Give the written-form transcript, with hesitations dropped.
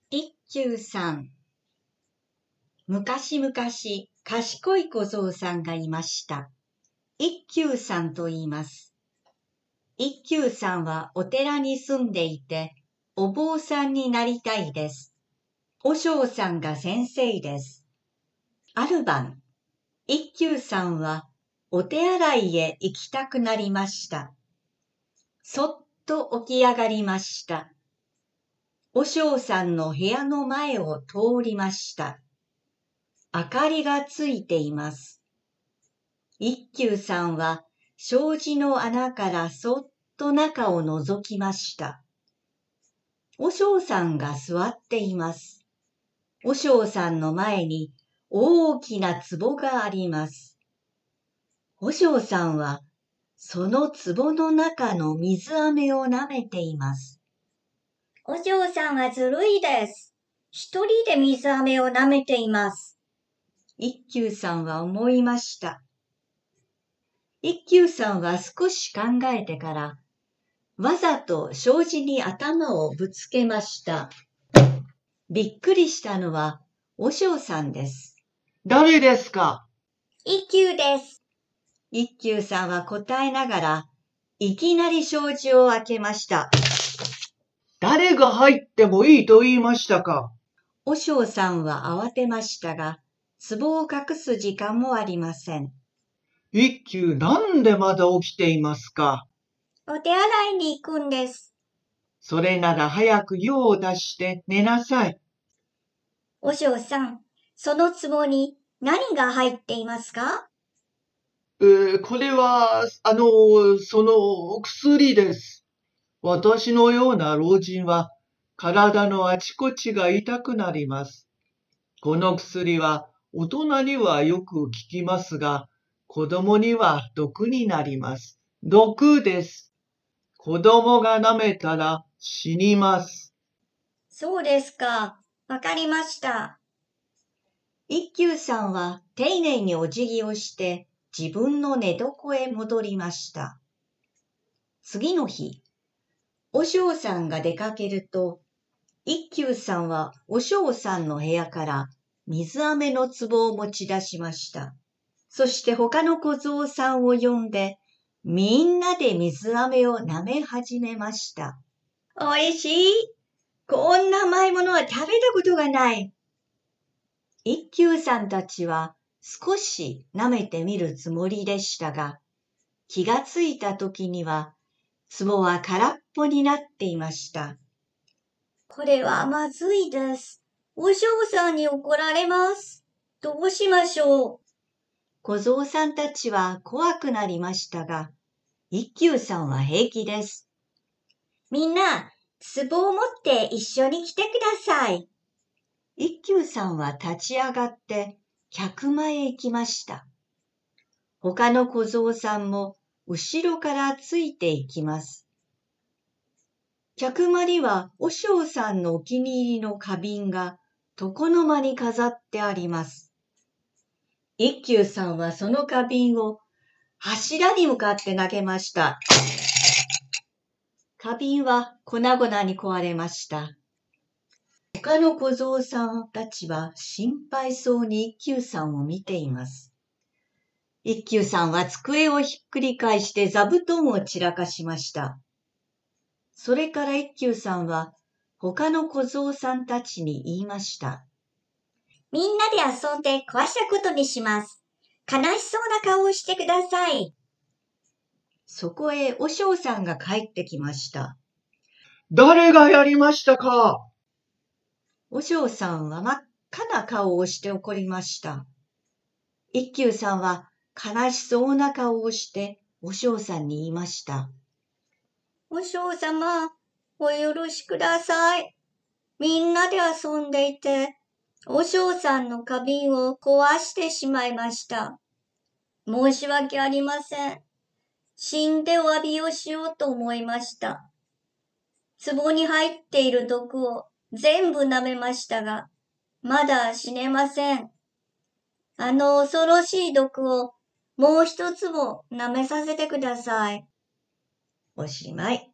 一休さん。昔々、賢い小僧さんがいました。一休さんと言います。一休さんはお寺に住んでいて、お坊さんになりたいです。和尚さんが先生です。ある晩、一休さんはお手洗いへ行きたくなりました。そっと起き上がりました。和尚さんの部屋の前を通りました。明かりがついています。一休さんは障子の穴からそっと中を覗きました。和尚さんが座っています。和尚さんの前に大きな壺があります。和尚さんはその壺の中の水飴を舐めています。 お嬢さんはずるいです。一人で水飴を舐めています。 一休さんは思いました。一休さんは少し考えてから、わざと障子に頭をぶつけました。びっくりしたのは、和尚さんです。 誰ですか？ 一休です。 一休さんは答えながら、いきなり障子を開けました。 誰が入ってもいいと言いましたか？ 和尚さんは慌てましたが、壺を隠す時間もありません。 一休なんでまだ起きていますか？ お手洗いに行くんです。 それなら早く用を出して寝なさい。 お嬢さん、その壺に何が入っていますか？ これは、その薬です。私のような老人は体のあちこちが痛くなります。この薬は大人にはよく効きますが、子供には毒になります。毒です。子供が舐めたら死にます。 そうですか。わかりました。 一休さんは丁寧にお辞儀をして自分の寝床へ戻りました。次の日、和尚さんが出かけると、一休さんは和尚さんの部屋から水飴の壺を持ち出しました。そして他の小僧さんを呼んで、みんなで水飴を舐め始めました。おいしい。こんな甘いものは食べたことがない。一休さんたちは少し舐めてみるつもりでしたが、気がついた時には、壺は空っぽになっていました。 これはまずいです。お嬢さんに怒られます。どうしましょう。 小僧さんたちは怖くなりましたが、一休さんは平気です。 みんな、壺を持って一緒に来てください。 一休さんは立ち上がって客間へ行きました。他の小僧さんも後ろからついていきます。客間には和尚さんのお気に入りの花瓶が床の間に飾ってあります。一休さんはその花瓶を柱に向かって投げました。花瓶は粉々に壊れました。他の小僧さんたちは心配そうに一休さんを見ています。一休さんは机をひっくり返して座布団を散らかしました。それから一休さんは他の小僧さんたちに言いました。 みんなで遊んで壊したことにします。悲しそうな顔をしてください。 そこへ和尚さんが帰ってきました。 誰がやりましたか？ 和尚さんは真っ赤な顔をして怒りました。一休さんは悲しそうな顔をして和尚さんに言いました。 お嬢様、お許しください。みんなで遊んでいて、お嬢さんの花瓶を壊してしまいました。申し訳ありません。死んでお詫びをしようと思いました。壺に入っている毒を全部舐めましたが、まだ死ねません。あの恐ろしい毒をもう一つも舐めさせてください。 おしまい。